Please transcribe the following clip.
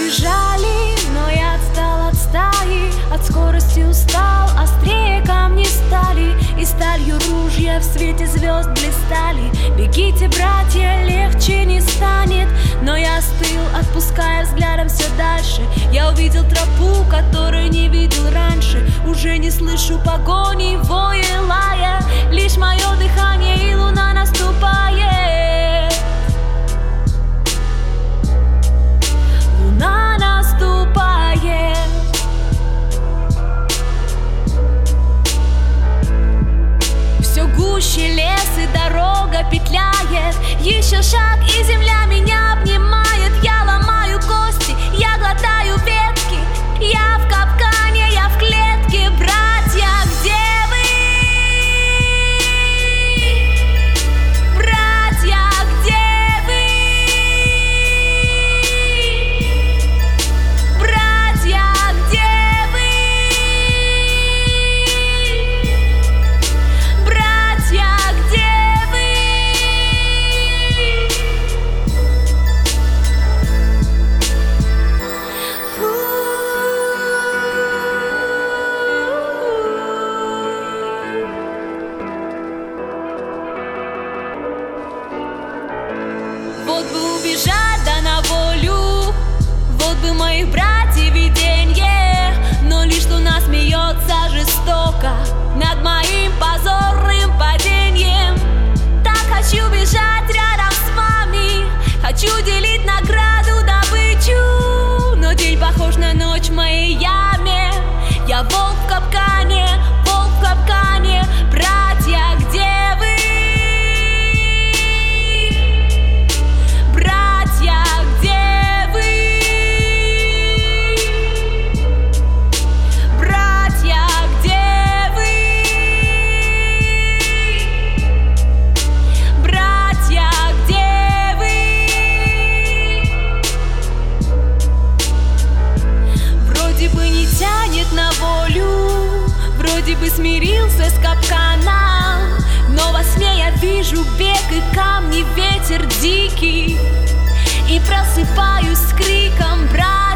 убежали, но я отстал от стаи. От скорости устал, острее камни стали, и сталью ружья в свете звезд блистали. Бегите, братья, легче не станет. Но я остыл, отпуская взглядом все дальше. Я увидел тропу, которую не видел раньше. Уже не слышу погони, воя, лая. Лишь мое дыхание и луна наступает. Луна наступает. Все гуще лес и дорога петляет. Еще шаг, и земля меня обнимает. Я ломаю кости, я глотаю ветки. Я в капкане, я в клетке. Братья, где вы? Братья, где вы? Братья, где вы? Братья, где вы? Вот бы убежать да на волю, вот бы моих братьев виденье. Но лишь луна смеется жестоко над моим позорным падением. Так хочу бежать рядом с вами, хочу делить награду, добычу. Но день похож на ночь в моей яме. Я волк в капкане, волк в капкане. Братья, где вы? Братья, где вы? Братья, где вы? Братья, где вы? Вроде бы не тянет на волю, вроде бы смирился с капканом. Но во сне я вижу бег и камни, ветер дикий, и просыпаюсь с криком: брат!